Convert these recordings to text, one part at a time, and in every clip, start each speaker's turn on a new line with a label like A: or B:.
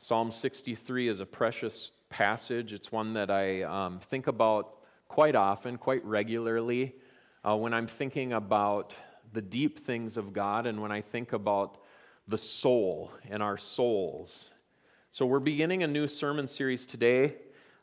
A: Psalm 63 is a precious passage. It's one that I think about quite often, quite regularly, when I'm thinking about the deep things of God and when I think about the soul and our souls. So we're beginning a new sermon series today.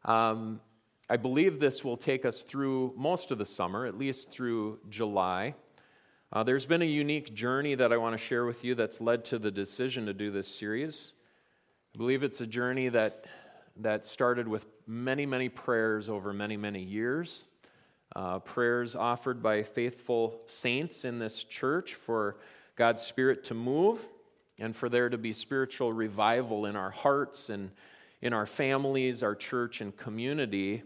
A: I believe this will take us through most of the summer, at least through July. There's been a unique journey that I want to share with you that's led to the decision to do this series. I believe it's a journey that started with many, many prayers over many, many years. Prayers offered by faithful saints in this church for God's Spirit to move and for there to be spiritual revival in our hearts and in our families, our church, and community.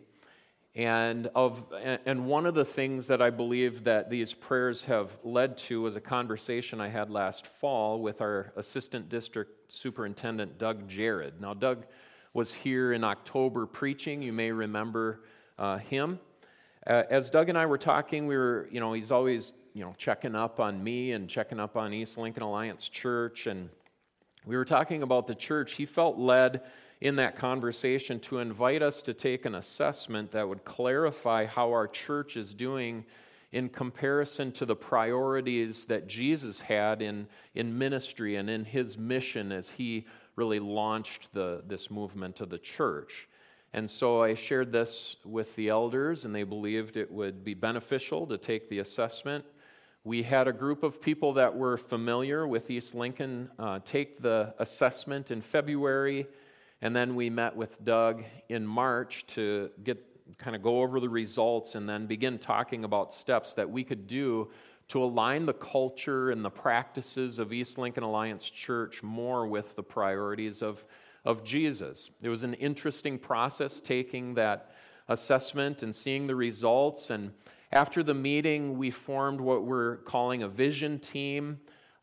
A: And one of the things that I believe that these prayers have led to was a conversation I had last fall with our Assistant District Superintendent, Doug Jared. Now, Doug was here in October preaching. You may remember him. As Doug and I were talking, he's always, checking up on me and checking up on East Lincoln Alliance Church. And we were talking about the church. He felt led in that conversation to invite us to take an assessment that would clarify how our church is doing in comparison to the priorities that Jesus had in ministry and in his mission as he really launched this movement of the church. And so I shared this with the elders, and they believed it would be beneficial to take the assessment. We had a group of people that were familiar with East Lincoln take the assessment in February. And then we met with Doug in March to go over the results and then begin talking about steps that we could do to align the culture and the practices of East Lincoln Alliance Church more with the priorities of Jesus. It was an interesting process taking that assessment and seeing the results. And after the meeting, we formed what we're calling a vision team.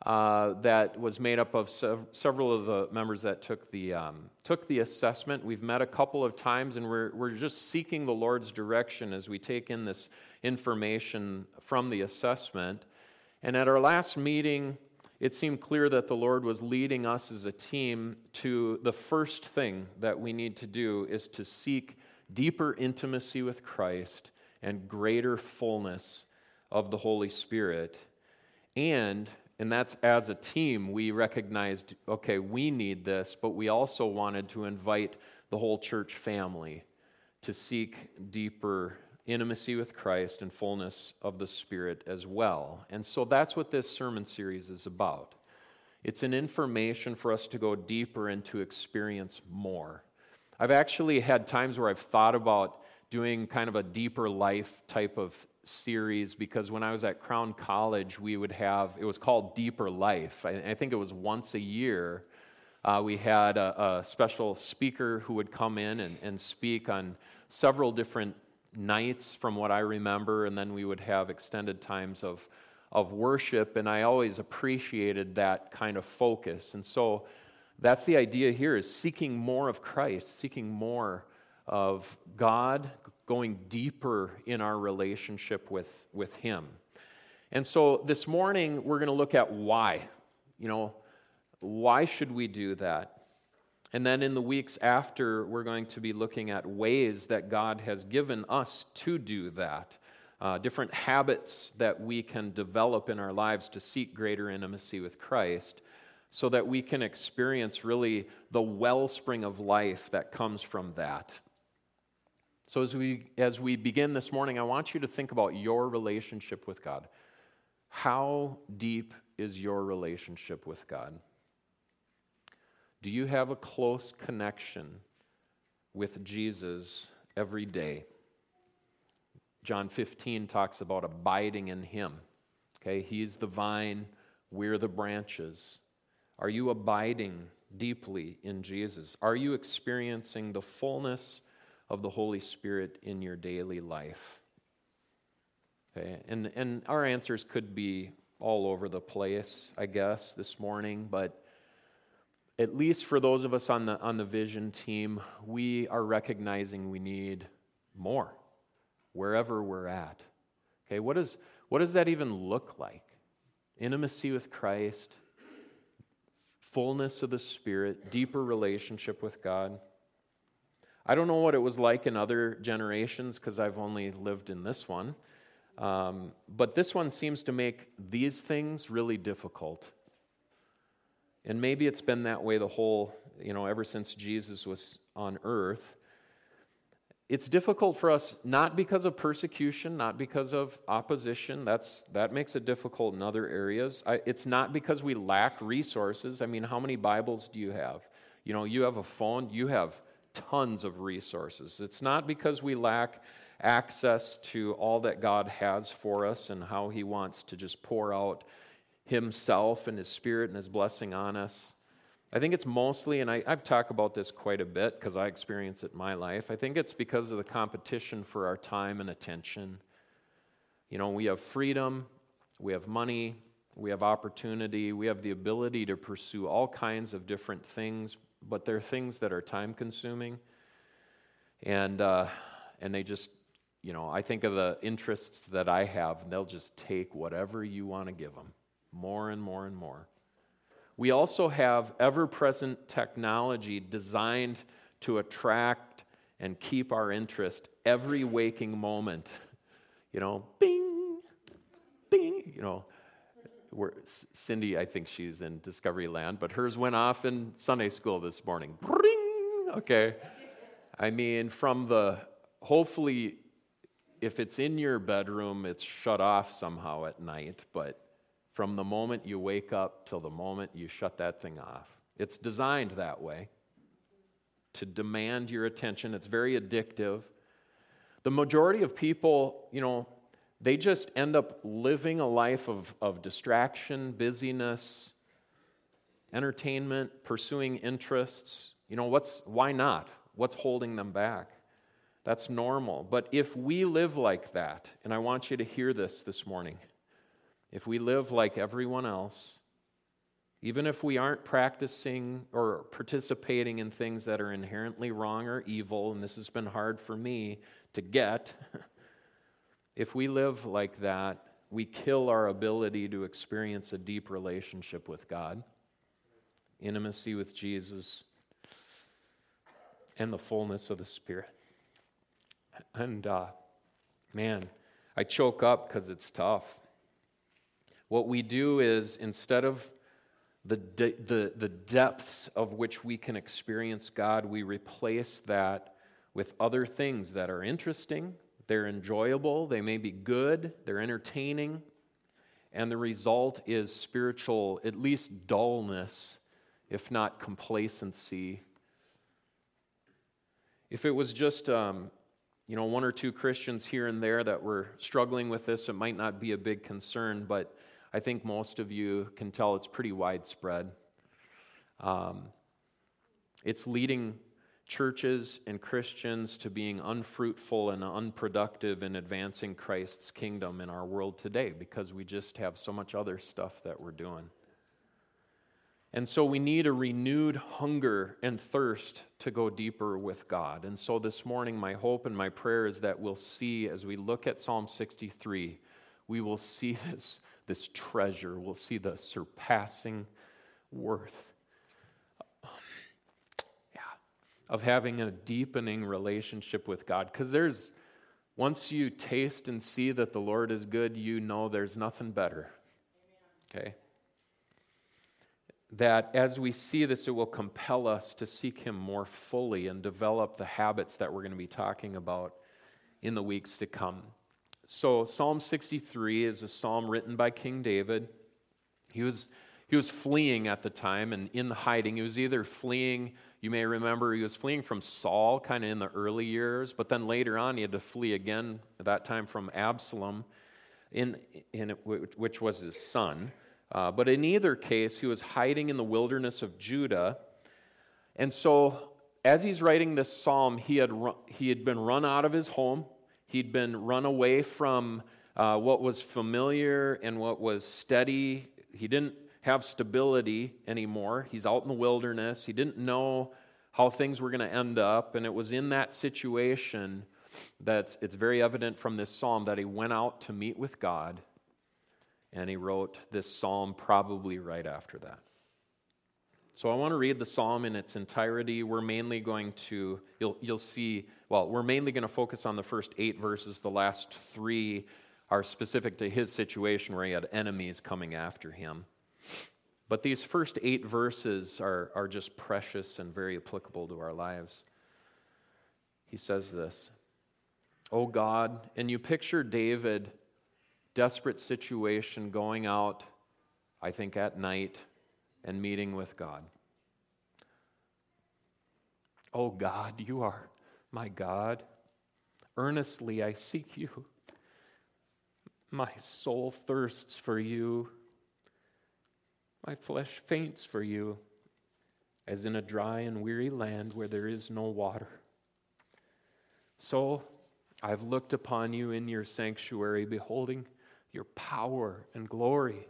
A: That was made up of several of the members that took the assessment. We've met a couple of times, and we're just seeking the Lord's direction as we take in this information from the assessment. And at our last meeting, it seemed clear that the Lord was leading us as a team to the first thing that we need to do is to seek deeper intimacy with Christ and greater fullness of the Holy Spirit. And that's as a team, we recognized, okay, we need this, but we also wanted to invite the whole church family to seek deeper intimacy with Christ and fullness of the Spirit as well. And so that's what this sermon series is about. It's an information for us to go deeper and to experience more. I've actually had times where I've thought about doing kind of a deeper life type of series, because when I was at Crown College, we would have, it was called Deeper Life. I think it was once a year. We had a special speaker who would come in and speak on several different nights from what I remember, and then we would have extended times of worship, and I always appreciated that kind of focus. And so that's the idea here, is seeking more of Christ, seeking more of God, going deeper in our relationship with Him. And so this morning, we're going to look at why. Why should we do that? And then in the weeks after, we're going to be looking at ways that God has given us to do that, different habits that we can develop in our lives to seek greater intimacy with Christ so that we can experience really the wellspring of life that comes from that. So as we begin this morning, I want you to think about your relationship with God. How deep is your relationship with God? Do you have a close connection with Jesus every day? John 15 talks about abiding in Him. Okay, He's the vine, we're the branches. Are you abiding deeply in Jesus? Are you experiencing the fullness of the Holy Spirit in your daily life? Okay, and our answers could be all over the place, I guess, this morning, but at least for those of us on the vision team, we are recognizing we need more wherever we're at. Okay, what does that even look like? Intimacy with Christ, fullness of the Spirit, deeper relationship with God. I don't know what it was like in other generations because I've only lived in this one. But this one seems to make these things really difficult. And maybe it's been that way the whole, ever since Jesus was on earth. It's difficult for us not because of persecution, not because of opposition. That makes it difficult in other areas. It's not because we lack resources. I mean, how many Bibles do you have? You have a phone, you have tons of resources. It's not because we lack access to all that God has for us and how He wants to just pour out Himself and His Spirit and His blessing on us. I think it's mostly, and I've talked about this quite a bit because I experience it in my life, I think it's because of the competition for our time and attention. We have freedom, we have money, we have opportunity, we have the ability to pursue all kinds of different things, but they're things that are time-consuming. And they just, I think of the interests that I have, and they'll just take whatever you want to give them, more and more and more. We also have ever-present technology designed to attract and keep our interest every waking moment. Bing, bing, Cindy, I think she's in Discovery Land, but hers went off in Sunday school this morning. Bring, okay. I mean, hopefully, if it's in your bedroom, it's shut off somehow at night, but from the moment you wake up till the moment you shut that thing off. It's designed that way to demand your attention. It's very addictive. The majority of people, they just end up living a life of distraction, busyness, entertainment, pursuing interests. Why not? What's holding them back? That's normal. But if we live like that, and I want you to hear this morning, if we live like everyone else, even if we aren't practicing or participating in things that are inherently wrong or evil, and this has been hard for me to get, if we live like that, we kill our ability to experience a deep relationship with God, intimacy with Jesus, and the fullness of the Spirit. And man, I choke up because it's tough. What we do is, instead of the depths of which we can experience God, we replace that with other things that are interesting, they're enjoyable, they may be good, they're entertaining, and the result is spiritual, at least dullness, if not complacency. If it was just one or two Christians here and there that were struggling with this, it might not be a big concern, but I think most of you can tell it's pretty widespread. It's leading churches and Christians to being unfruitful and unproductive in advancing Christ's kingdom in our world today because we just have so much other stuff that we're doing. And so we need a renewed hunger and thirst to go deeper with God. And so this morning, my hope and my prayer is that we'll see, as we look at Psalm 63, we will see this treasure. We'll see the surpassing worth of having a deepening relationship with God. Because once you taste and see that the Lord is good, there's nothing better. Okay? That as we see this, it will compel us to seek Him more fully and develop the habits that we're going to be talking about in the weeks to come. So Psalm 63 is a psalm written by King David. He was fleeing at the time and in hiding. He was either fleeing, you may remember, he was fleeing from Saul kind of in the early years, but then later on he had to flee again, at that time from Absalom, which was his son. But in either case, he was hiding in the wilderness of Judah. And so as he's writing this psalm, he had been run out of his home. He'd been run away from what was familiar and what was steady. He didn't have stability anymore. He's out in the wilderness. He didn't know how things were going to end up. And it was in that situation that it's very evident from this psalm that he went out to meet with God. And he wrote this psalm probably right after that. So I want to read the psalm in its entirety. We're mainly going to, you'll see, well, we're mainly going to focus on the first 8 verses. The last 3 are specific to his situation where he had enemies coming after him. But these first 8 verses are just precious and very applicable to our lives. He says this, "O God," and you picture David, desperate situation, going out, I think at night, and meeting with God. "O God, you are my God. Earnestly I seek you. My soul thirsts for you. My flesh faints for you, as in a dry and weary land where there is no water. So I've looked upon you in your sanctuary, beholding your power and glory.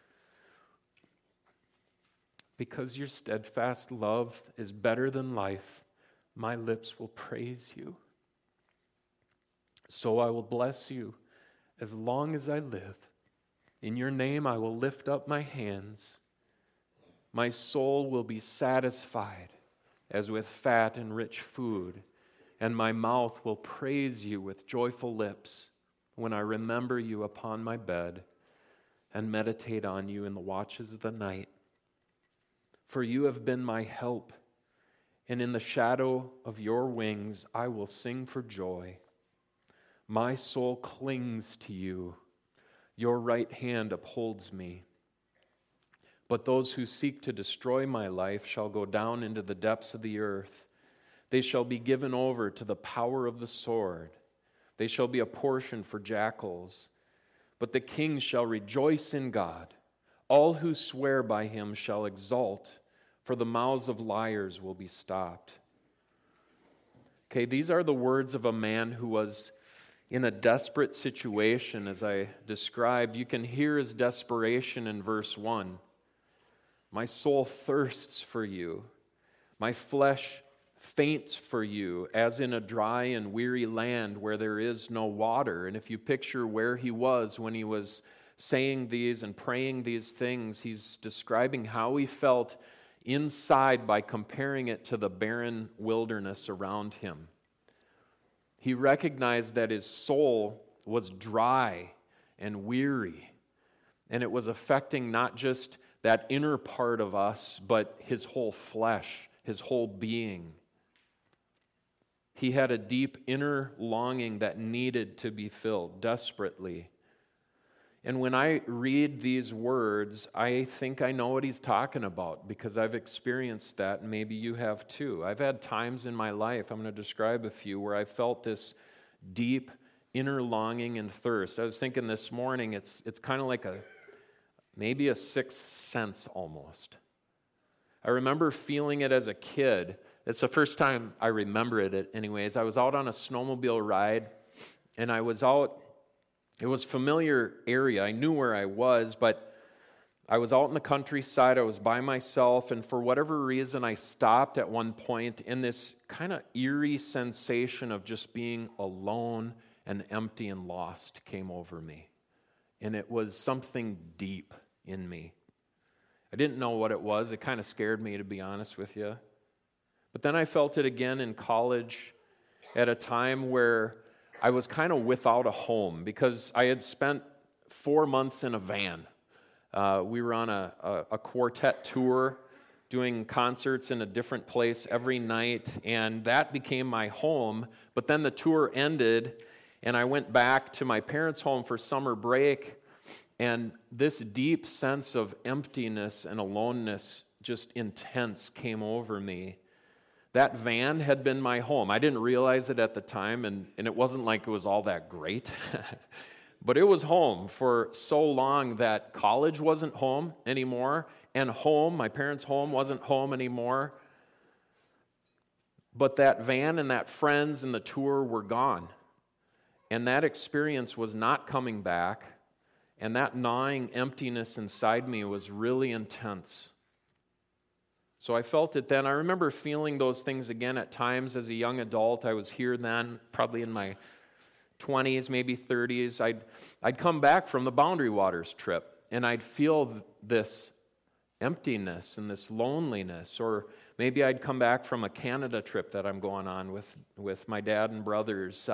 A: Because your steadfast love is better than life, my lips will praise you. So I will bless you as long as I live. In your name I will lift up my hands. My soul will be satisfied as with fat and rich food, and my mouth will praise you with joyful lips when I remember you upon my bed and meditate on you in the watches of the night. For you have been my help, and in the shadow of your wings I will sing for joy. My soul clings to you. Your right hand upholds me. But those who seek to destroy my life shall go down into the depths of the earth. They shall be given over to the power of the sword. They shall be a portion for jackals. But the kings shall rejoice in God. All who swear by him shall exult, for the mouths of liars will be stopped." Okay, these are the words of a man who was in a desperate situation, as I described. You can hear his desperation in verse 1. My soul thirsts for you. My flesh faints for you, as in a dry and weary land where there is no water. And if you picture where he was when he was saying these and praying these things, he's describing how he felt inside by comparing it to the barren wilderness around him. He recognized that his soul was dry and weary, and it was affecting not just that inner part of us, but his whole flesh, his whole being. He had a deep inner longing that needed to be filled desperately. And when I read these words, I think I know what he's talking about because I've experienced that, and maybe you have too. I've had times in my life, I'm going to describe a few, where I felt this deep inner longing and thirst. I was thinking this morning, it's kind of like maybe a sixth sense almost. I remember feeling it as a kid. It's the first time I remember it anyways. I was out on a snowmobile ride, and I was out. It was a familiar area. I knew where I was, but I was out in the countryside. I was by myself, and for whatever reason, I stopped at one point, and this kind of eerie sensation of just being alone and empty and lost came over me. And it was something deep in me. I didn't know what it was. It kind of scared me, to be honest with you. But then I felt it again in college at a time where I was kind of without a home because I had spent 4 months in a van. We were on a quartet tour doing concerts in a different place every night, and that became my home. But then the tour ended, and I went back to my parents' home for summer break, and this deep sense of emptiness and aloneness, just intense, came over me. That van had been my home. I didn't realize it at the time, and it wasn't like it was all that great. But it was home for so long that college wasn't home anymore, and my parents' home, wasn't home anymore. But that van and that friends and the tour were gone. And that experience was not coming back, and that gnawing emptiness inside me was really intense. So I felt it then. I remember feeling those things again at times as a young adult. I was here then, probably in my 20s, maybe 30s. I'd come back from the Boundary Waters trip, and I'd feel this emptiness and this loneliness. Or maybe I'd come back from a Canada trip that I'm going on with my dad and brothers.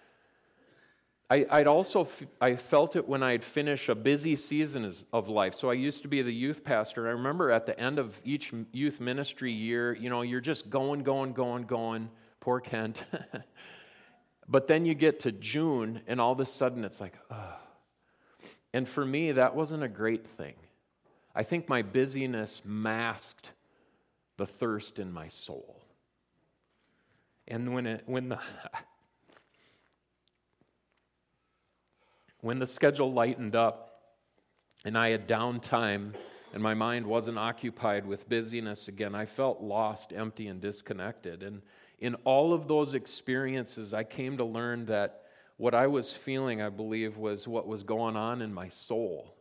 A: I felt it when I'd finish a busy season of life. So I used to be the youth pastor. I remember at the end of each youth ministry year, you're just going. Poor Kent. But then you get to June, and all of a sudden it's like, ugh. And for me, that wasn't a great thing. I think my busyness masked the thirst in my soul. And when the schedule lightened up and I had downtime and my mind wasn't occupied with busyness again, I felt lost, empty, and disconnected. And in all of those experiences, I came to learn that what I was feeling, I believe, was what was going on in my soul.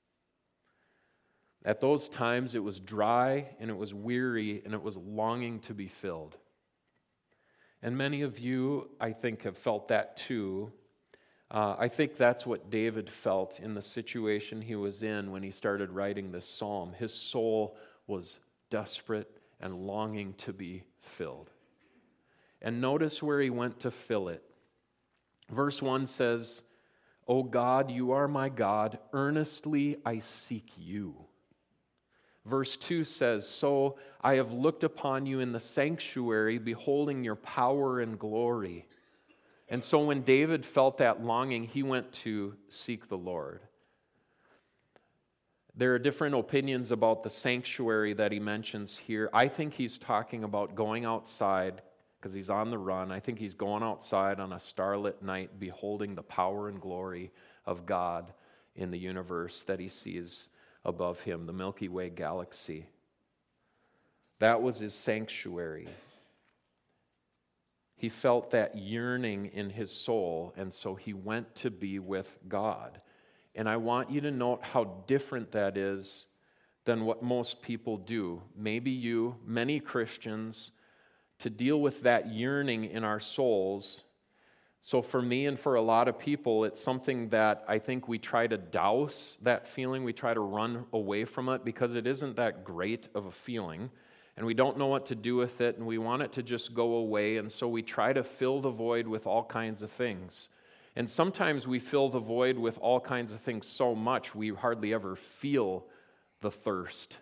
A: At those times, it was dry and it was weary and it was longing to be filled. And many of you, I think, have felt that too. I think that's what David felt in the situation he was in when he started writing this psalm. His soul was desperate and longing to be filled. And notice where he went to fill it. Verse 1 says, "O God, you are my God, earnestly I seek you." Verse 2 says, "So I have looked upon you in the sanctuary, beholding your power and glory." And so when David felt that longing, he went to seek the Lord. There are different opinions about the sanctuary that he mentions here. I think he's talking about going outside because he's on the run. I think he's going outside on a starlit night, beholding the power and glory of God in the universe that he sees above him, the Milky Way galaxy. That was his sanctuary. He felt that yearning in his soul, and so he went to be with God. And I want you to note how different that is than what most people do. Maybe you, many Christians, to deal with that yearning in our souls. So for me and for a lot of people, it's something that I think we try to douse that feeling. We try to run away from it because it isn't that great of a feeling. And we don't know what to do with it, and we want it to just go away, and so we try to fill the void with all kinds of things. And sometimes we fill the void with all kinds of things so much we hardly ever feel the thirst.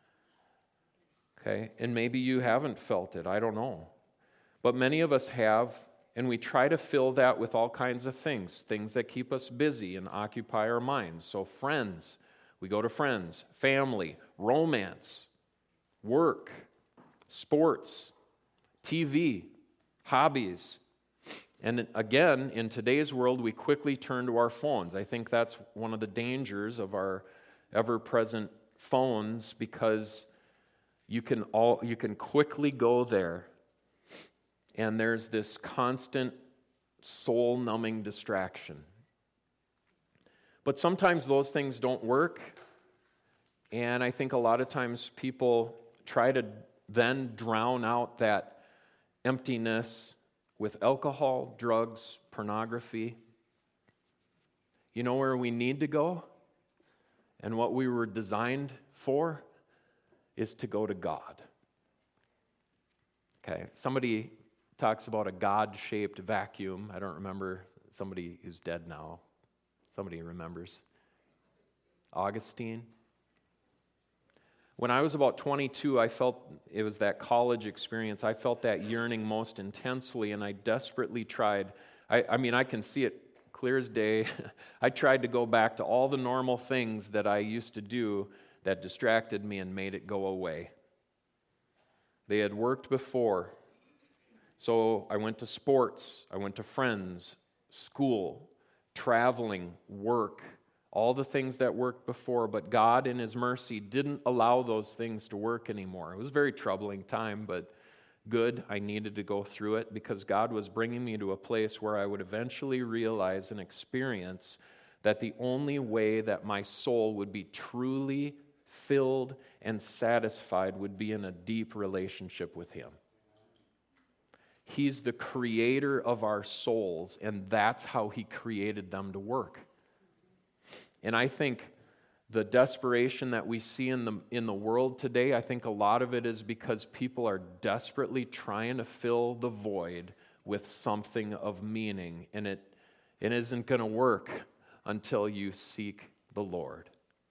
A: Okay? And maybe you haven't felt it, I don't know. But many of us have, and we try to fill that with all kinds of things that keep us busy and occupy our minds. So friends, we go to friends, family, romance, work, sports, TV, hobbies. And again, in today's world, we quickly turn to our phones. I think that's one of the dangers of our ever-present phones, because you can quickly go there, and there's this constant soul-numbing distraction. But sometimes those things don't work, and I think a lot of times people try to then drown out that emptiness with alcohol, drugs, pornography. You know where we need to go? And what we were designed for is to go to God. Okay, somebody talks about a God-shaped vacuum. I don't remember, somebody who's dead now. Somebody remembers. Augustine. When I was about 22, I felt, it was that college experience, I felt that yearning most intensely, and I desperately tried. I can see it clear as day. I tried to go back to all the normal things that I used to do that distracted me and made it go away. They had worked before. So I went to sports, I went to friends, school, traveling, work, all the things that worked before, but God in His mercy didn't allow those things to work anymore. It was a very troubling time, but good. I needed to go through it because God was bringing me to a place where I would eventually realize and experience that the only way that my soul would be truly filled and satisfied would be in a deep relationship with Him. He's the creator of our souls, and that's how He created them to work. And I think the desperation that we see in the world today, I think a lot of it is because people are desperately trying to fill the void with something of meaning, and it isn't going to work until you seek the Lord.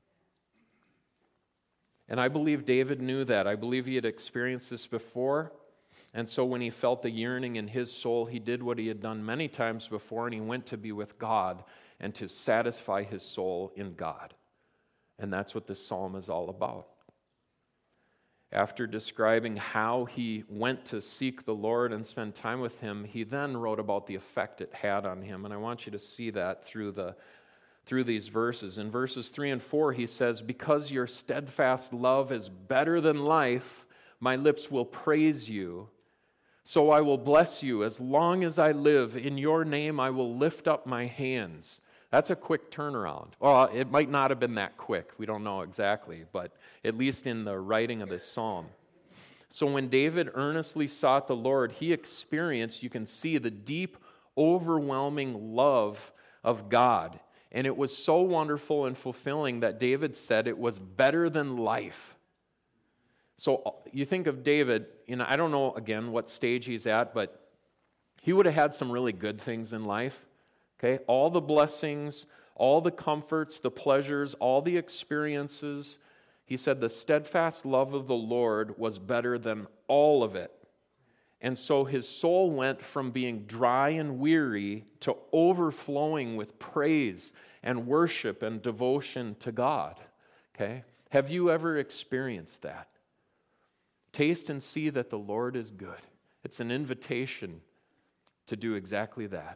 A: And I believe David knew that. I believe he had experienced this before. And so when he felt the yearning in his soul, he did what he had done many times before, and he went to be with God and to satisfy his soul in God. And that's what this psalm is all about. After describing how he went to seek the Lord and spend time with him, he then wrote about the effect it had on him. And I want you to see that through these verses. In verses 3 and 4, he says, "Because your steadfast love is better than life, my lips will praise you. So I will bless you as long as I live. In your name I will lift up my hands." That's a quick turnaround. Well, it might not have been that quick. We don't know exactly, but at least in the writing of this psalm. So when David earnestly sought the Lord, he experienced, you can see, the deep, overwhelming love of God. And it was so wonderful and fulfilling that David said it was better than life. So you think of David, I don't know, again, what stage he's at, but he would have had some really good things in life. Okay, all the blessings, all the comforts, the pleasures, all the experiences. He said the steadfast love of the Lord was better than all of it. And so his soul went from being dry and weary to overflowing with praise and worship and devotion to God. Okay? Have you ever experienced that? Taste and see that the Lord is good. It's an invitation to do exactly that.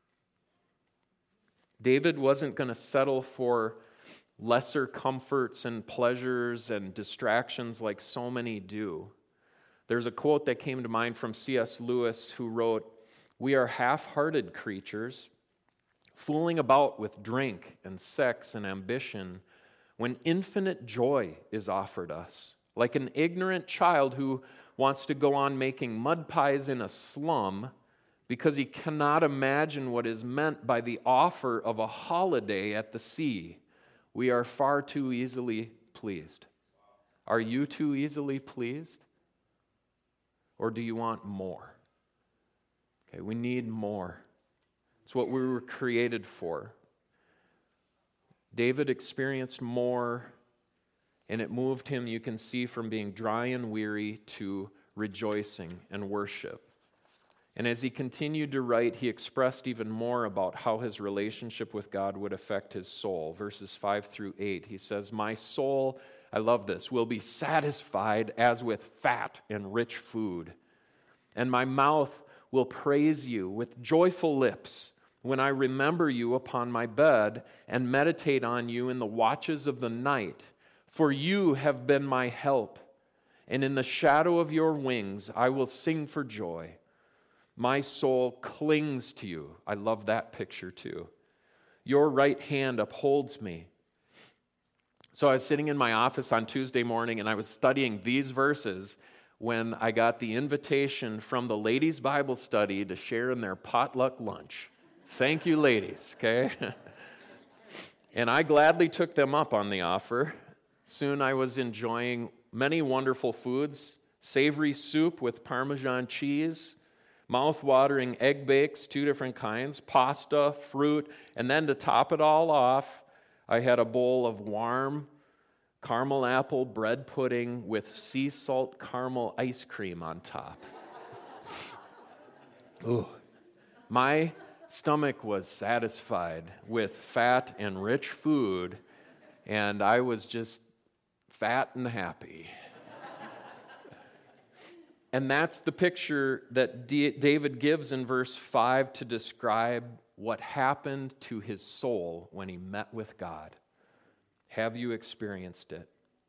A: David wasn't going to settle for lesser comforts and pleasures and distractions like so many do. There's a quote that came to mind from C.S. Lewis, who wrote, "We are half-hearted creatures, fooling about with drink and sex and ambition when infinite joy is offered us, like an ignorant child who wants to go on making mud pies in a slum because he cannot imagine what is meant by the offer of a holiday at the sea. We are far too easily pleased." Are you too easily pleased? Or do you want more? Okay, we need more. It's what we were created for. David experienced more, and it moved him, you can see, from being dry and weary to rejoicing and worship. And as he continued to write, he expressed even more about how his relationship with God would affect his soul. Verses 5 through 8, he says, "My soul," I love this, "will be satisfied as with fat and rich food, and my mouth will praise you with joyful lips when I remember you upon my bed and meditate on you in the watches of the night. For you have been my help, and in the shadow of your wings I will sing for joy. My soul clings to you." I love that picture too. "Your right hand upholds me." So I was sitting in my office on Tuesday morning and I was studying these verses when I got the invitation from the ladies' Bible study to share in their potluck lunch. Thank you, ladies, okay? And I gladly took them up on the offer. Soon I was enjoying many wonderful foods: savory soup with Parmesan cheese, mouth-watering egg bakes, 2 different kinds, pasta, fruit, and then to top it all off, I had a bowl of warm caramel apple bread pudding with sea salt caramel ice cream on top. Ooh. My stomach was satisfied with fat and rich food, and I was just fat and happy. And that's the picture that David gives in verse 5 to describe what happened to his soul when he met with God. Have you experienced it?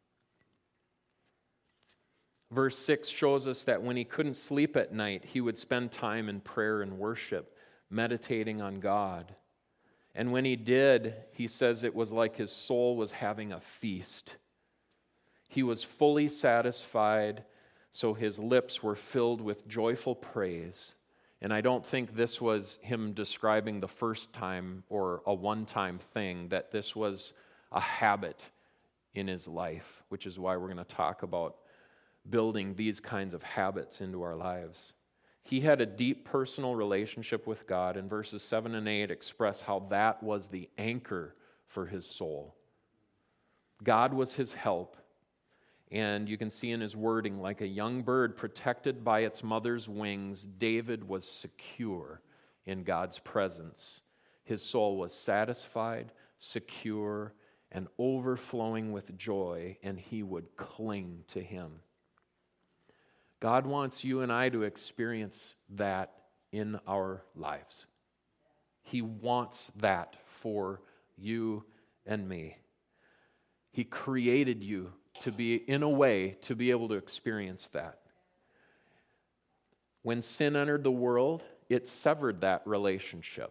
A: Verse 6 shows us that when he couldn't sleep at night, he would spend time in prayer and worship, meditating on God. And when he did, he says it was like his soul was having a feast. He was fully satisfied, so his lips were filled with joyful praise. And I don't think this was him describing the first time or a one-time thing, that this was a habit in his life, which is why we're going to talk about building these kinds of habits into our lives. He had a deep personal relationship with God, and verses 7 and 8 express how that was the anchor for his soul. God was his help, and you can see in his wording, like a young bird protected by its mother's wings, David was secure in God's presence. His soul was satisfied, secure, and overflowing with joy, and he would cling to him. God wants you and I to experience that in our lives. He wants that for you and me. He created you to be, in a way, to be able to experience that. When sin entered the world, it severed that relationship.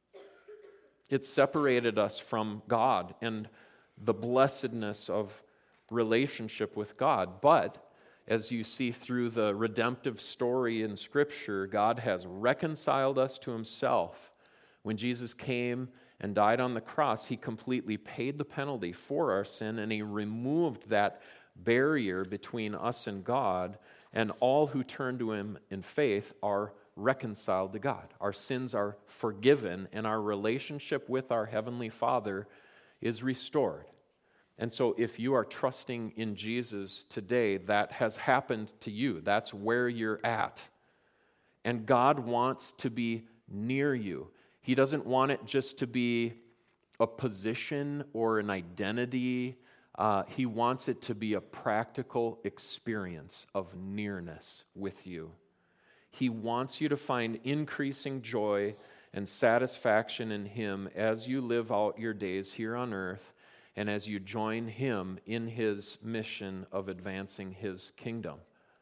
A: It separated us from God and the blessedness of relationship with God. But as you see through the redemptive story in Scripture, God has reconciled us to himself. When Jesus came and died on the cross, he completely paid the penalty for our sin, and he removed that barrier between us and God, and all who turn to him in faith are reconciled to God. Our sins are forgiven, and our relationship with our Heavenly Father is restored. And so if you are trusting in Jesus today, that has happened to you. That's where you're at. And God wants to be near you. He doesn't want it just to be a position or an identity. He wants it to be a practical experience of nearness with you. He wants you to find increasing joy and satisfaction in him as you live out your days here on earth, and as you join him in his mission of advancing his kingdom.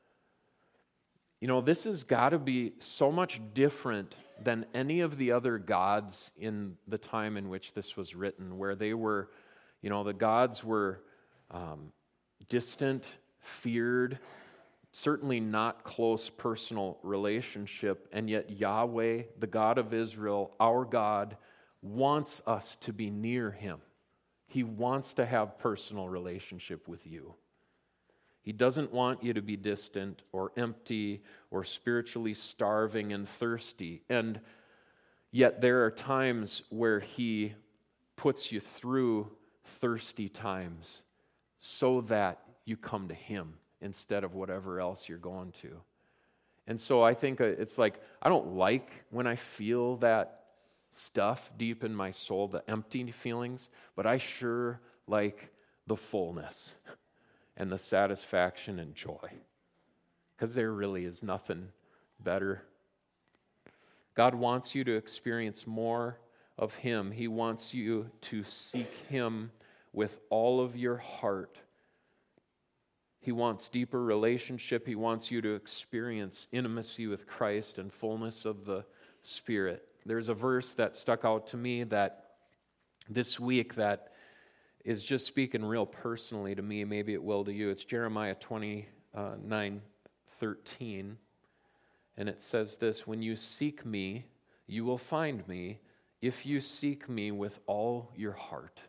A: You know, this has got to be so much different than any of the other gods in the time in which this was written, where they were, the gods were distant, feared, certainly not close personal relationship, and yet Yahweh, the God of Israel, our God, wants us to be near him. He wants to have personal relationship with you. He doesn't want you to be distant or empty or spiritually starving and thirsty. And yet there are times where he puts you through thirsty times so that you come to him instead of whatever else you're going to. And so I think it's like, I don't like when I feel that stuff deep in my soul, the empty feelings, but I sure like the fullness and the satisfaction and joy, because there really is nothing better. God wants you to experience more of him. He wants you to seek him with all of your heart. He wants deeper relationship. He wants you to experience intimacy with Christ and fullness of the Spirit. There's a verse that stuck out to me that this week that is just speaking real personally to me. Maybe it will to you. It's Jeremiah 29:13. And it says this: "When you seek me, you will find me, if you seek me with all your heart."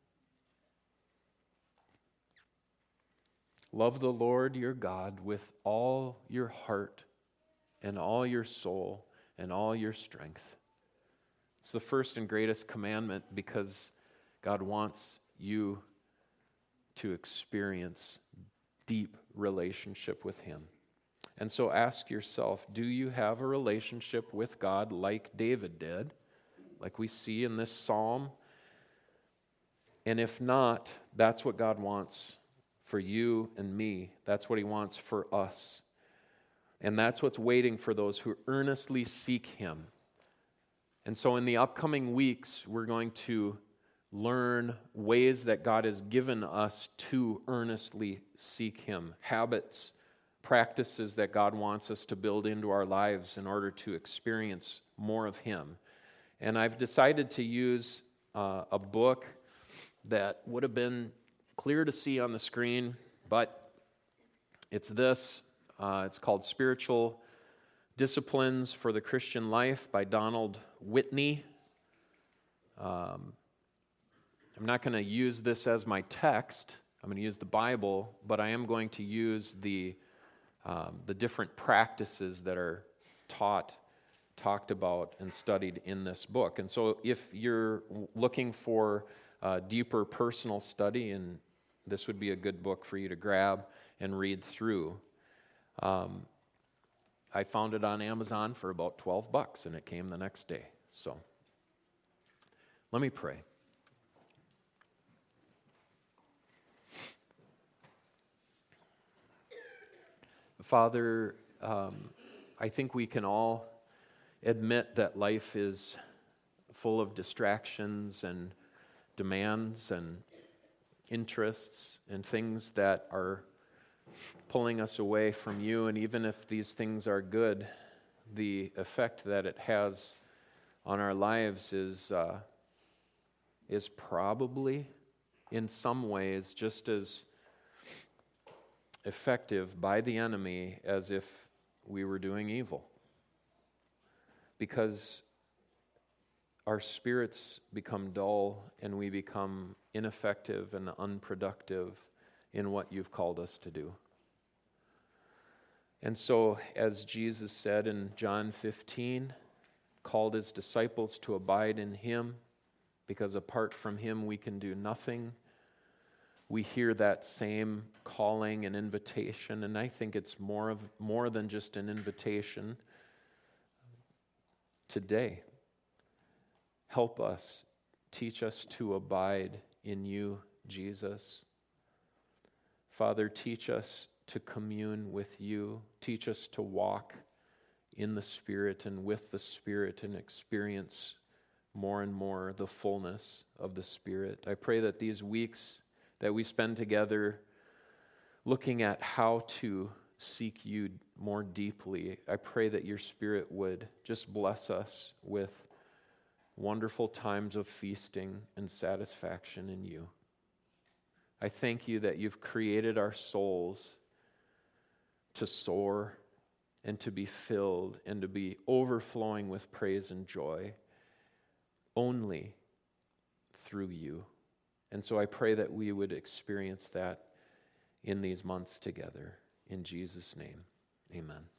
A: Love the Lord your God with all your heart and all your soul and all your strength. It's the first and greatest commandment because God wants you to experience deep relationship with him. And so ask yourself, do you have a relationship with God like David did, like we see in this psalm? And if not, that's what God wants for you and me. That's what he wants for us. And that's what's waiting for those who earnestly seek him. And so in the upcoming weeks, we're going to learn ways that God has given us to earnestly seek him, habits, practices that God wants us to build into our lives in order to experience more of him. And I've decided to use a book that would have been clear to see on the screen, but it's this. It's called Spiritual Disciplines for the Christian Life by Donald Whitney. I'm not going to use this as my text, I'm going to use the Bible, but I am going to use the different practices that are talked about and studied in this book. And so if you're looking for deeper personal study, and this would be a good book for you to grab and read through. I found it on Amazon for about $12, and it came the next day. So let me pray. Father, I think we can all admit that life is full of distractions and demands and interests and things that are pulling us away from you. And even if these things are good, the effect that it has on our lives is probably in some ways just as effective by the enemy as if we were doing evil. Because our spirits become dull and we become ineffective and unproductive in what you've called us to do. And so, as Jesus said in John 15, called his disciples to abide in him, because apart from him we can do nothing. We hear that same calling and invitation, and I think it's more than just an invitation today. Help us, teach us to abide in you, Jesus. Father, teach us to commune with you. Teach us to walk in the Spirit and with the Spirit and experience more and more the fullness of the Spirit. I pray that these weeks that we spend together looking at how to seek you more deeply, I pray that your Spirit would just bless us with wonderful times of feasting and satisfaction in you. I thank you that you've created our souls to soar and to be filled and to be overflowing with praise and joy only through you. And so I pray that we would experience that in these months together. In Jesus' name, amen.